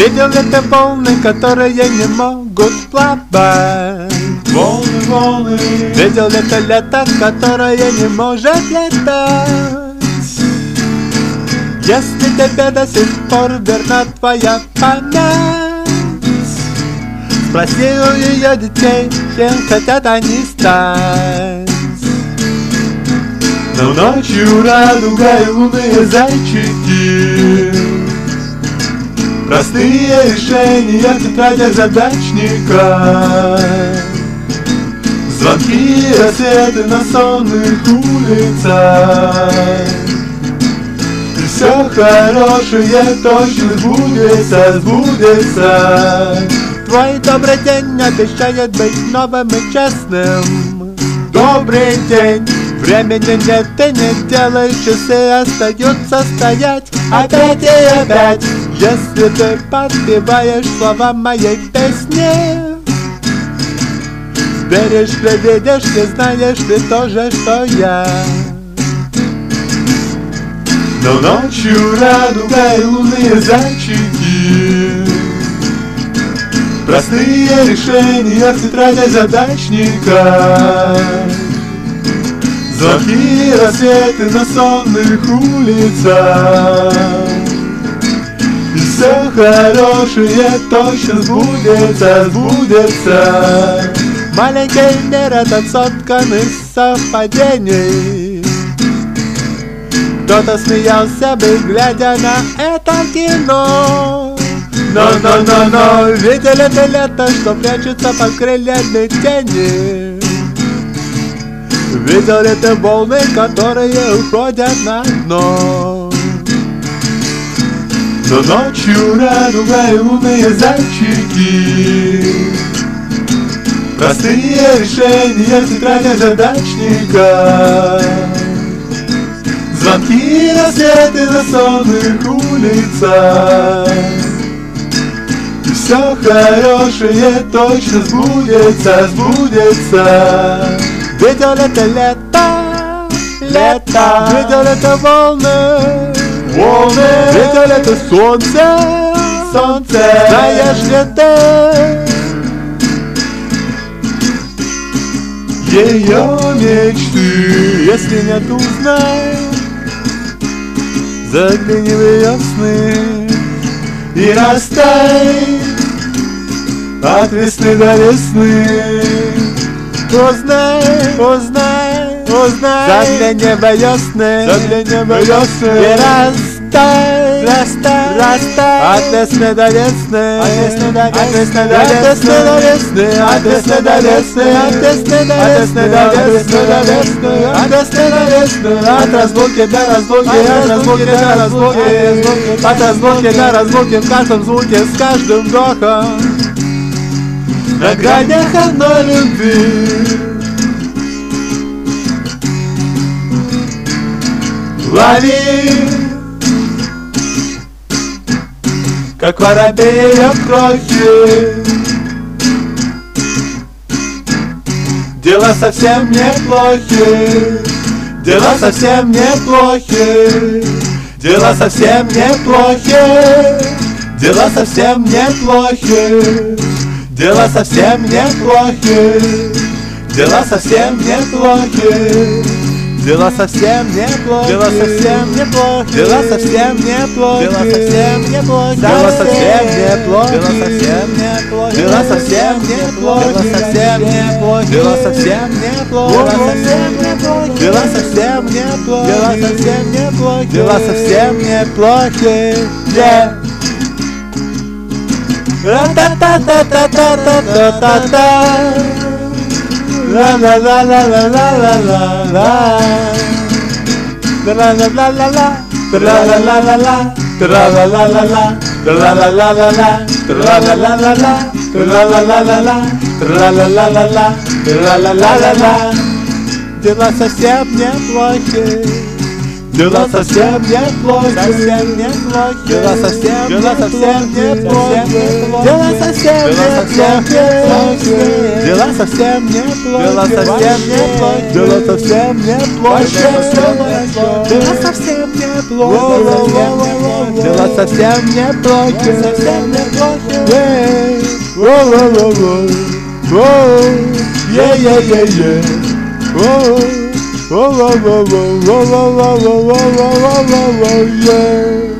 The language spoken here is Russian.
Видел это волны, которые не могут плавать. Волны, волны. Видел это лето, которое не может летать. Если тебе до сих пор верна твоя память, спроси у ее детей, кем хотят они стать. Но ночью радуга и лунные зайчики, простые решения в тетрадях задачника, звонки и рассветы на сонных улицах. И все хорошее точно сбудется, сбудется. Твой добрый день обещает быть новым и честным. Добрый день. Времени нет, ты не делаешь, часы остаются стоять опять и опять. Если ты подпеваешь слова моей песни, веришь ли, видишь ли, знаешь ли тоже, что я. Но ночью радуга и лунные зайчики, простые решения в тетрадях задачника, звонки и рассветы на сонных улицах. И все хорошее точно сбудется, сбудется. Маленький мир этот соткан из совпадений. Кто-то смеялся бы, глядя на это кино. Но видели бы лето, что прячется под крыльями тени. Видел ли ты волны, которые уходят на дно? Но ночью радуга и лунные зайчики, простые решения в тетрадях задачника, звонки и рассветы на сонных улицах. И все хорошее точно сбудется, сбудется. Видел это лето, лето. Видел это волны, волны. Видел это солнце, солнце. Знаешь ли ты ее мечты? Если нет, узнай. Загляни в ее сны и растай от весны до весны. Узнай, узнай, узнай. Загляни в ее сны, загляни в ее сны. И растай, растай, растай. От весны до весны, от весны до весны, от весны до весны, от весны до весны, от весны до весны, от весны до весны, от разлуки до разлуки, от разлуки до разлуки, от разлуки до разлуки в каждом звуке, с каждым вдохом. На гранях одной любви лови, как воробей ее крохи. Дела совсем неплохи, дела совсем неплохи, дела совсем неплохи, дела совсем неплохи. Дела совсем неплохи, дела совсем неплохи, Дела совсем неплохи, дела совсем неплохи, дела совсем неплохи, дела совсем неплохи, дела совсем неплохи, дела совсем неплохи, дела совсем неплохи, дела совсем неплохи, дела совсем неплохи, дела совсем неплохи, дела совсем неплохи, yeah. Ра-та-та-та-та-та-та-та-та, ла-ла-ла-ла-ла-ла-ла-ла, тра-ла-ла-ла-ла, тра-ла-ла-ла-ла, тра-ла-ла-ла-ла, тра-ла-ла-ла-ла, тра-ла-ла-ла-ла, тра-ла-ла-ла-ла, тра-ла-ла-ла-ла, тра-ла-ла-ла-ла. Дела совсем неплохи, дела совсем неплохи, совсем неплохи, дела совсем неплохи, дела совсем неплохи, дела совсем неплохи, дела совсем неплохи, дела совсем неплохи, дела совсем неплохи, дела совсем неплохи, дела совсем неплохи, совсем неплохи. Yeah.